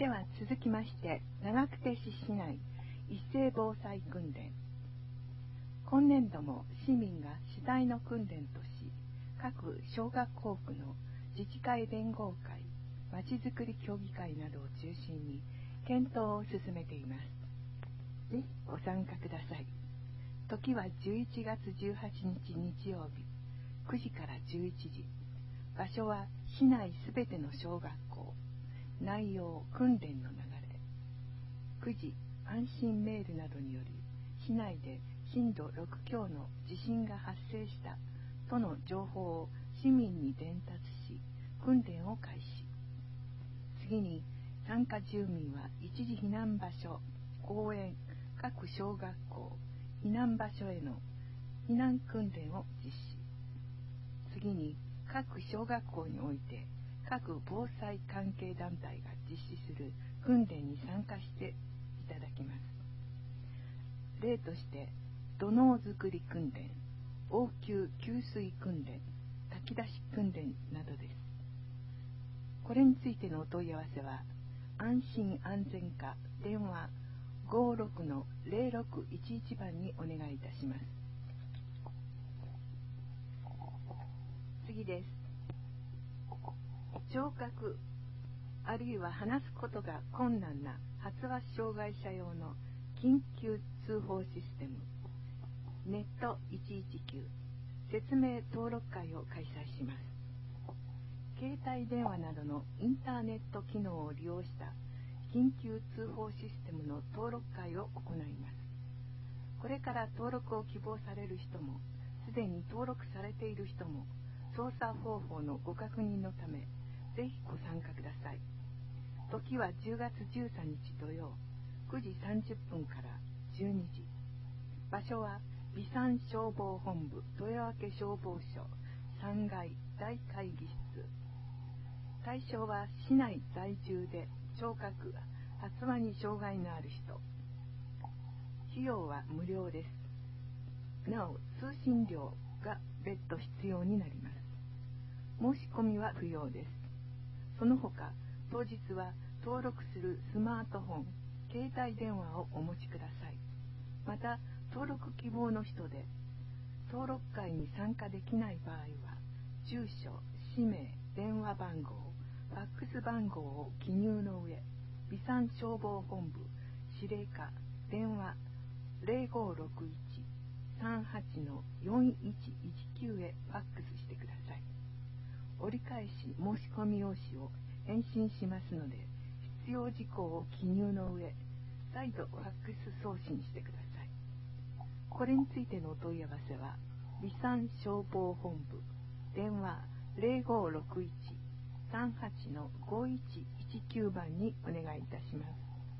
では続きまして、長久手市市内一斉防災訓練。今年度も市民が主体の訓練とし、各小学校区の自治会連合会、まちづくり協議会などを中心に検討を進めています。ぜひご参加ください。時は11月18日日曜日、9時から11時。場所は市内すべての小学校。内容、訓練の流れ。9時、安心メールなどにより、市内で震度6強の地震が発生したとの情報を市民に伝達し、訓練を開始。次に、参加住民は一時避難場所、公園、各小学校、避難場所への避難訓練を実施。次に、各小学校において、各防災関係団体が実施する訓練に参加していただきます。例として、土のう作り訓練、応急給水訓練、炊き出し訓練などです。これについてのお問い合わせは、安心安全課電話 56-0611 番にお願いいたします。次です。聴覚あるいは話すことが困難な発話障害者用の緊急通報システムネット119説明登録会を開催します。携帯電話などのインターネット機能を利用した緊急通報システムの登録会を行います。これから登録を希望される人も、すでに登録されている人も、操作方法のご確認のため、ぜひご参加ください。時は10月13日土曜、9時30分から12時。場所は、備産消防本部豊明消防署3階大会議室。対象は市内在住で聴覚、発話に障害のある人。費用は無料です。なお、通信料が別途必要になります。申し込みは不要です。その他、当日は登録するスマートフォン、携帯電話をお持ちください。また、登録希望の人で、登録会に参加できない場合は、住所、氏名、電話番号、ファックス番号を記入の上、備産消防本部、司令課、電話0561-38-4119へファックスしてください。折り返し申し込み用紙を返信しますので、必要事項を記入の上、再度ファックス送信してください。これについてのお問い合わせは、備産消防本部、電話0561-38-5119番にお願いいたします。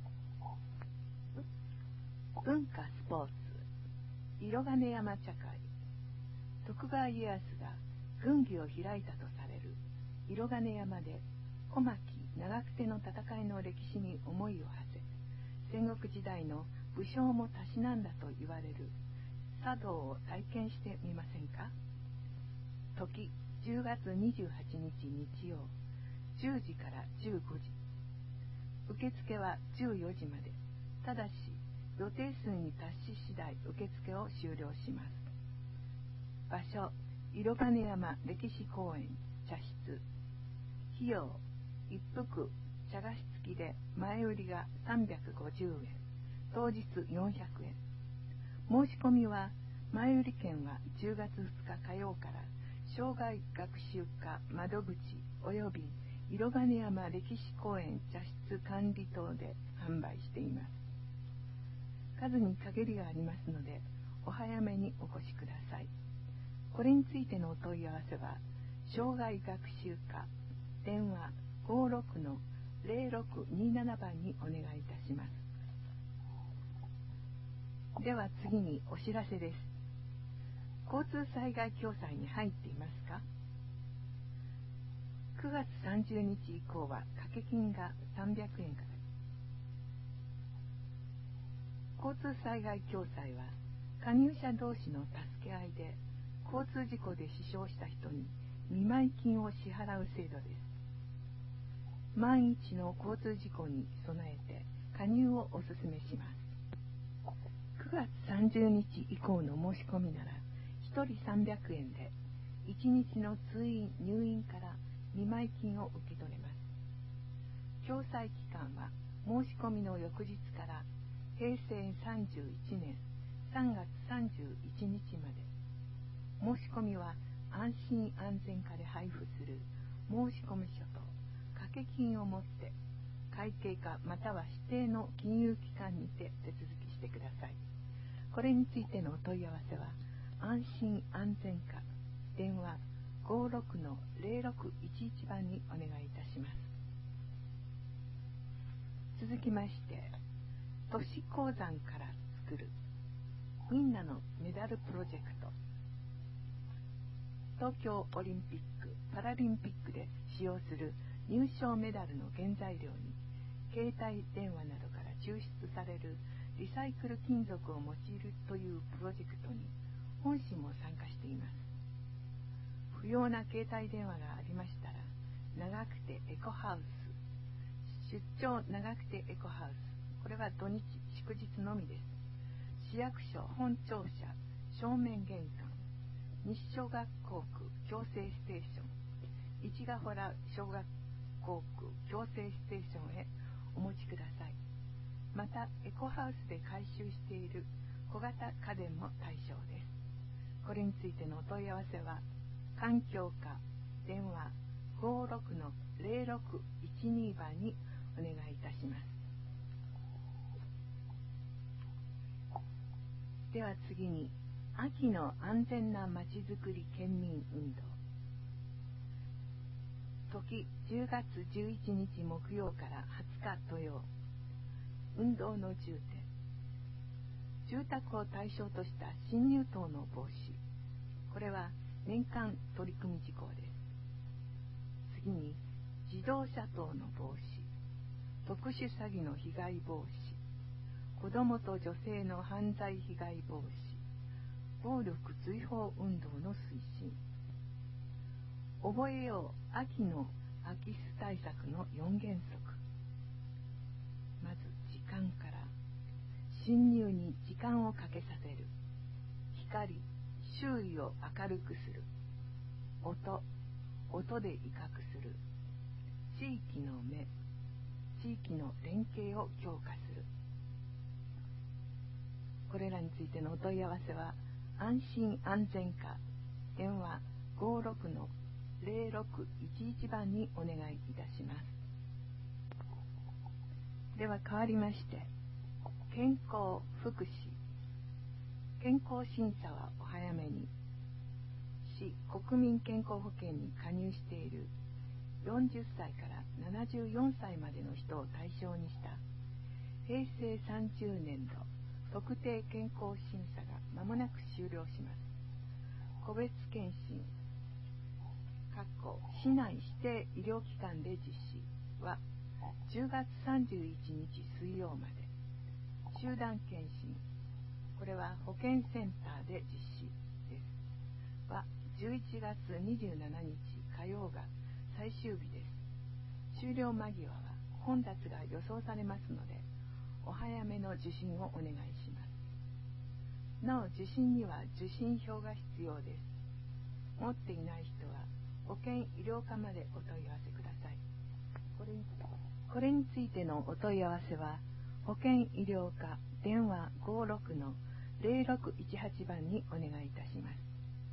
文化スポーツ、色金山茶会。徳川家康が軍議を開いたとされる色金山で小牧長久手の戦いの歴史に思いを馳せ、戦国時代の武将もたしなんだと言われる茶道を体験してみませんか。時10月28日日曜、10時から15時。受付は14時まで。ただし予定数に達し次第受付を終了します。場所、色金山歴史公園茶室。費用、一服茶菓子付きで前売りが350円、当日400円。申し込みは、前売り券は10月2日火曜から生涯学習課窓口及び色金山歴史公園茶室管理棟で販売しています。数に限りがありますので、お早めにお越しください。これについてのお問い合わせは、生涯学習課電話56-0627番にお願いいたします。では次にお知らせです。交通災害共済に入っていますか。9月30日以降は掛け金が300円から。交通災害共済は、加入者同士の助け合いで、交通事故で死傷した人に見舞金を支払う制度です。 万一の交通事故に備えて加入をお勧めします。9月30日以降の申し込みなら1人300円で1日の通院・入院から見舞金を受け取れます。共済期間は申し込みの翌日から平成31年3月31日まで。申し込みは安心安全課で配布する申込書と掛け金を持って会計課または指定の金融機関にて手続きしてください。これについてのお問い合わせは安心安全課電話 56-0611 番にお願いいたします。続きまして都市鉱山から作るみんなのメダルプロジェクト。東京オリンピック・パラリンピックで使用する入賞メダルの原材料に携帯電話などから抽出されるリサイクル金属を用いるというプロジェクトに本市も参加しています。不要な携帯電話がありましたら長久手エコハウス、出張長久手エコハウス、これは土日祝日のみです。市役所本庁舎正面玄関、西小学校区共生ステーション、市ヶ原小学校区共生ステーションへお持ちください。またエコハウスで回収している小型家電も対象です。これについてのお問い合わせは環境課電話 56-0612 番にお願いいたします。では次に秋の安全なまちづくり県民運動。時10月11日木曜から20日土曜。運動の重点。住宅を対象とした侵入等の防止。これは年間取り組み事項です。次に自動車等の防止。特殊詐欺の被害防止。子どもと女性の犯罪被害防止。暴力追放運動の推進。覚えよう秋の空き巣対策の4原則。まず時間から。侵入に時間をかけさせる。光、周囲を明るくする。音で威嚇する。地域の目、地域の連携を強化する。これらについてのお問い合わせは安心安全課電話 56-0611 番にお願いいたします。では変わりまして健康福祉。健康審査はお早めに。市国民健康保険に加入している40歳から74歳までの人を対象にした平成30年度特定健康審査がまもなく終了します。個別検診市内指定医療機関で実施は10月31日水曜まで。集団検診、これは保健センターで実施です。は11月27日火曜が最終日です。終了間際は混雑が予想されますので、お早めの受診をお願いします。なお受診には受診票が必要です。持っていない人は保健医療課までお問い合わせください。これについてのお問い合わせは保健医療課電話 56-0618 番にお願いいたします。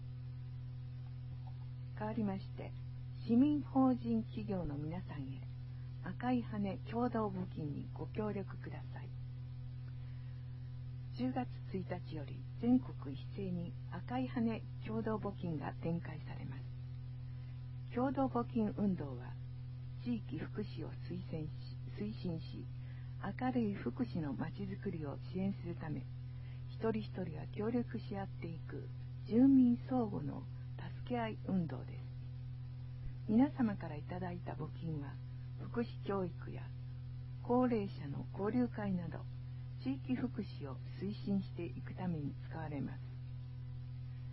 変わりまして市民法人企業の皆さんへ赤い羽共同募金にご協力ください。10月1日より全国一斉に赤い羽共同募金が展開されます。共同募金運動は地域福祉を推進し明るい福祉のまちづくりを支援するため、一人一人が協力し合っていく住民相互の助け合い運動です。皆様からいただいた募金は福祉教育や高齢者の交流会など地域福祉を推進していくために使われます。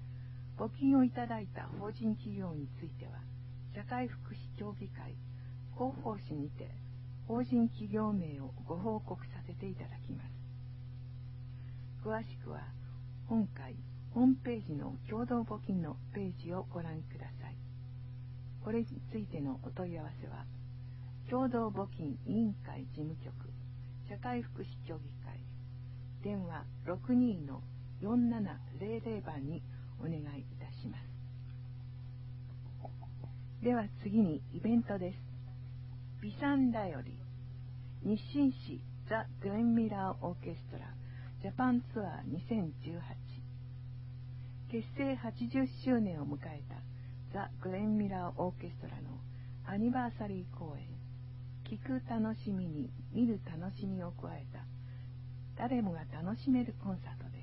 募金をいただいた法人企業については社会福祉協議会広報誌にて法人企業名をご報告させていただきます。詳しくは本会ホームページの共同募金のページをご覧ください。これについてのお問い合わせは、共同募金委員会事務局社会福祉協議会電話 62-4700 番にお願いいたします。では次にイベントです。ビサンダより日清市ザ・グレンミラーオーケストラジャパンツアー2018結成80周年を迎えたザ・グレンミラーオーケストラのアニバーサリー公演、聴く楽しみに見る楽しみを加えた誰もが楽しめるコンサートです。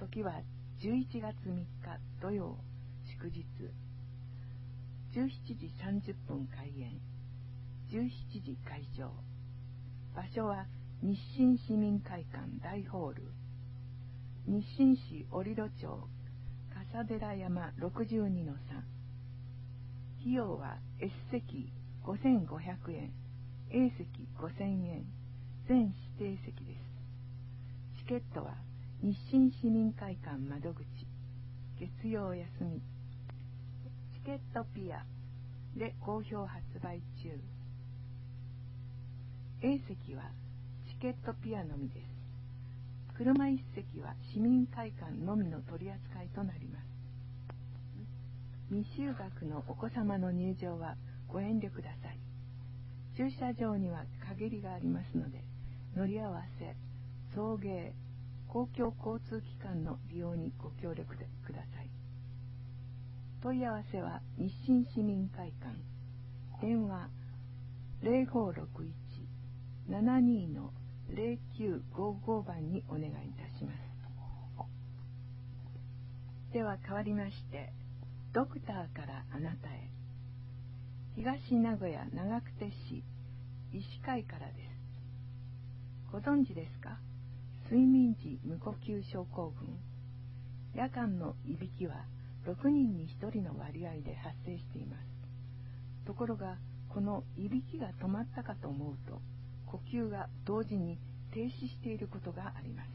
時は11月3日土曜祝日、17時30分開演、17時会場。場所は日清市民会館大ホール、日清市折戸町笠寺山 62-3。 費用は S 席5500円、A 席5000円、全指定席です。チケットは日清市民会館窓口、月曜休み、チケットピアで好評発売中。A 席はチケットピアのみです。車1席は市民会館のみの取り扱いとなります。未就学のお子様の入場はご遠慮ください。駐車場には限りがありますので、乗り合わせ、送迎、公共交通機関の利用にご協力ください。問い合わせは日清市民会館、電話 0561-72-0955 番にお願いいたします。では変わりまして、ドクターからあなたへ。東名古屋長久手市医師会からです。ご存知ですか？睡眠時無呼吸症候群。夜間のいびきは6人に1人の割合で発生しています。ところが、このいびきが止まったかと思うと、呼吸が同時に停止していることがあります。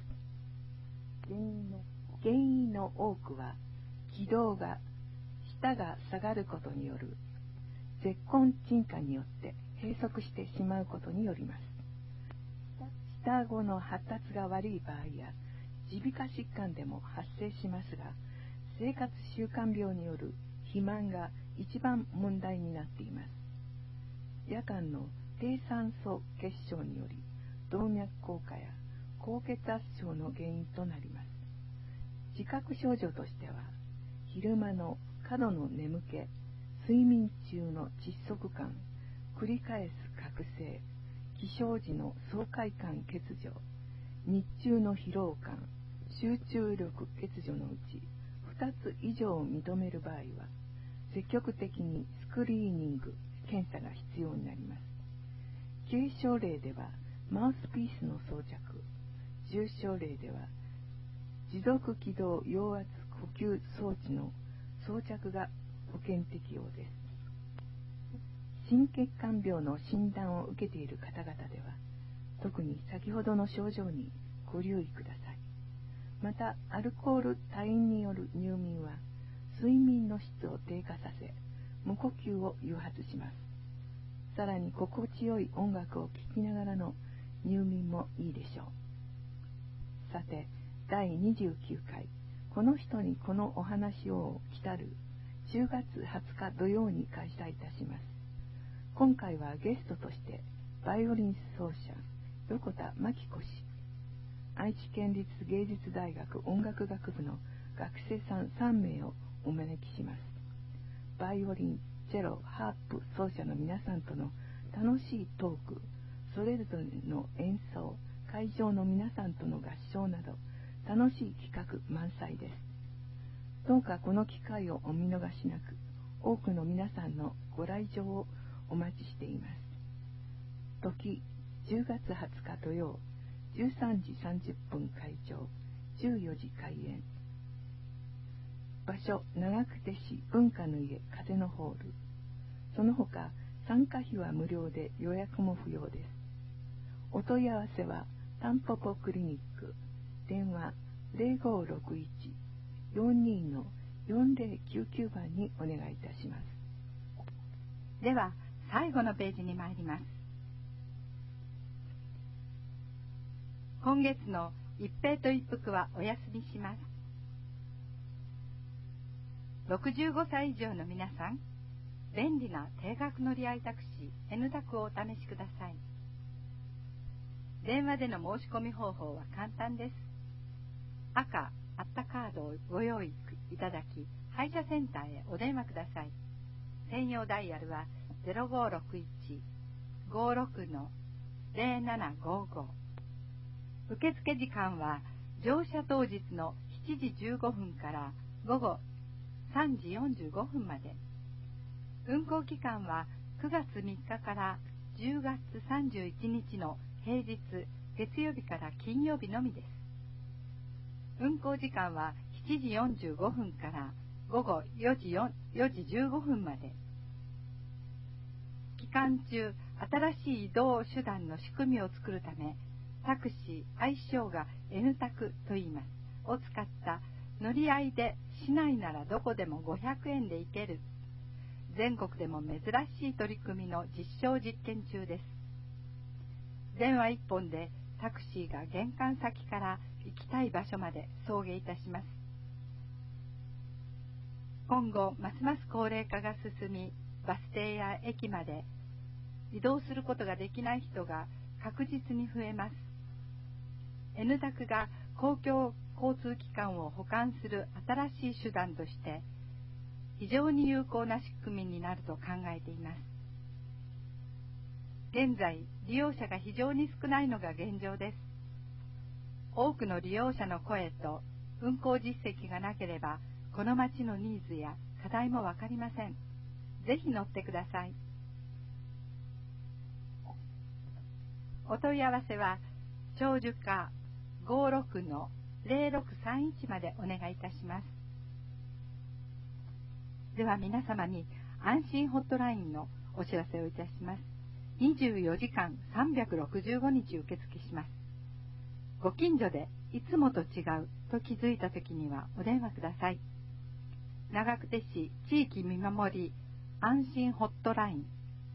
原因の多くは、気道が舌が下がることによる舌根沈下によって閉塞してしまうことによります。舌顎の発達が悪い場合や耳鼻科疾患でも発生しますが、生活習慣病による肥満が一番問題になっています。夜間の低酸素血症により動脈硬化や高血圧症の原因となります。自覚症状としては、昼間の過度の眠気、睡眠中の窒息感、繰り返す覚醒、起床時の爽快感欠如、日中の疲労感、集中力欠如のうち2つ以上を認める場合は、積極的にスクリーニング、検査が必要になります。軽症例ではマウスピースの装着、重症例では持続気道陽圧呼吸装置の装着が保険適用です。心血管病の診断を受けている方々では、特に先ほどの症状にご留意ください。また、アルコール多飲による入眠は睡眠の質を低下させ、無呼吸を誘発します。さらに心地よい音楽を聴きながらの入眠もいいでしょう。さて、第29回この人にこのお話を来たる10月20日土曜に開催いたします。今回はゲストとしてバイオリン奏者横田真紀子氏、愛知県立芸術大学音楽学部の学生さん3名をお招きします。バイオリン、チェロ、ハープ奏者の皆さんとの楽しいトーク、それぞれの演奏、会場の皆さんとの合唱など楽しい企画満載です。どうかこの機会をお見逃しなく、多くの皆さんのご来場をお待ちしています。時、10月20日土曜、13時30分開場、14時開演。場所、長久手市文化の家風のホール。その他、 参加費は無料で予約も不要です。お問い合わせはタンポポクリニック、電話0561-42-4099番にお願いいたします。 では最後のページに参ります。今月の一平と一服はお休みします。65歳以上の皆さん、便利な定額乗り合いタクシー N タクをお試しください。電話での申し込み方法は簡単です。赤あったカードをご用意いただき、配車センターへお電話ください。専用ダイヤルは 0561-56-0755。受付時間は乗車当日の7時15分から午後3時45分まで。運行期間は9月3日から10月31日の平日月曜日から金曜日のみです。運行時間は7時45分から午後4時15分まで。期間中、新しい移動手段の仕組みを作るため、タクシー愛称が N タクと言います。を使った乗り合いで市内ならどこでも500円で行ける。全国でも珍しい取り組みの実証実験中です。電話1本でタクシーが玄関先から行きたい場所まで送迎いたします。今後ますます高齢化が進み、バス停や駅まで移動することができない人が確実に増えます。N タクが公共交通機関を補完する新しい手段として非常に有効な仕組みになると考えています。現在利用者が非常に少ないのが現状です。多くの利用者の声と運行実績がなければこの町のニーズや課題もわかりません。ぜひ乗ってください。お問い合わせは長寿課 56-0631 までお願いいたします。では皆様に安心ホットラインのお知らせをいたします。24時間365日受付します。ご近所でいつもと違うと気づいたときにはお電話ください。長久手市地域見守り安心ホットライン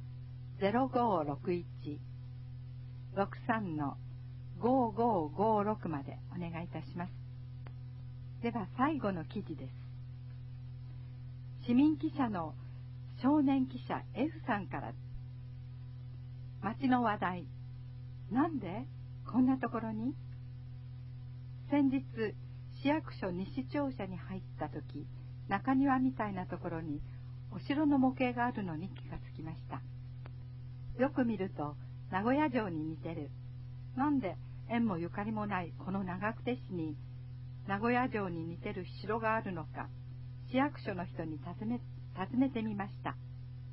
0561-63-5556 までお願いいたします。では最後の記事です。市民記者の少年記者 F さんから、町の話題、なんでこんなところに？先日市役所西庁舎に入った時、中庭みたいなところにお城の模型があるのに気がつきました。よく見ると名古屋城に似てる。なんで縁もゆかりもないこの長久手市に名古屋城に似てる城があるのか、市役所の人に尋ねてみました。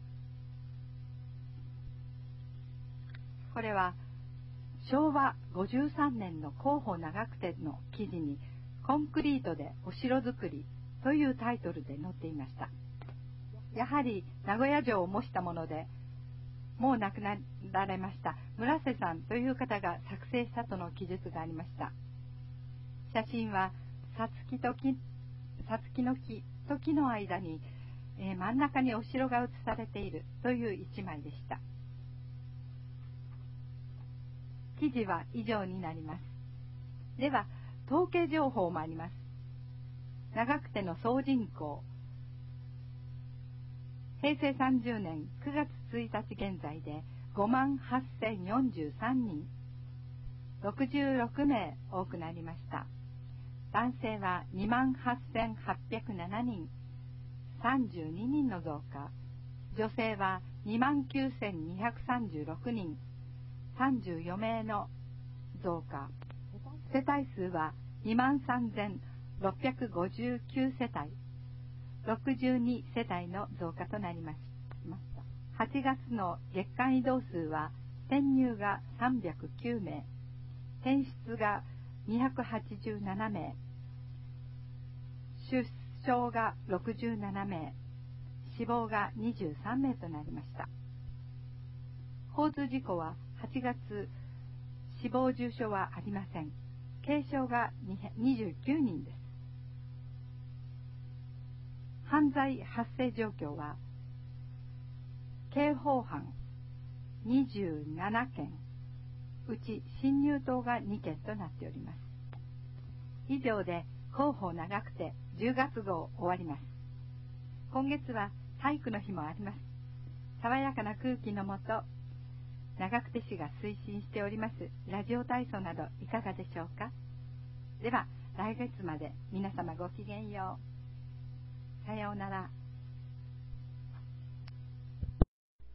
これは昭和53年の広報長久手の記事にコンクリートでお城づくりというタイトルで載っていました。やはり名古屋城を模したもので、もう亡くなられました村瀬さんという方が作成したとの記述がありました。写真はさつきの木の間に、真ん中にお城が写されているという一枚でした。記事は以上になります。では統計情報もあります。長久手の総人口、平成30年9月1日現在で58,043人、66名多くなりました。男性は28,807人、32人の増加。女性は29,236人、34名の増加。世帯数は23,659世帯、62世帯の増加となりました。8月の月間移動数は転入が309名、転出が287名、出生が67名、死亡が23名となりました。 交通事故は8月、死亡重傷はありません。軽傷が29人です。犯罪発生状況は、刑法犯27件、うち侵入等が2件となっております。以上で広報長くて10月号終わります。今月は体育の日もあります。爽やかな空気のもと、長久手市が推進しておりますラジオ体操などいかがでしょうか。では来月まで皆様ごきげんよう。さようなら。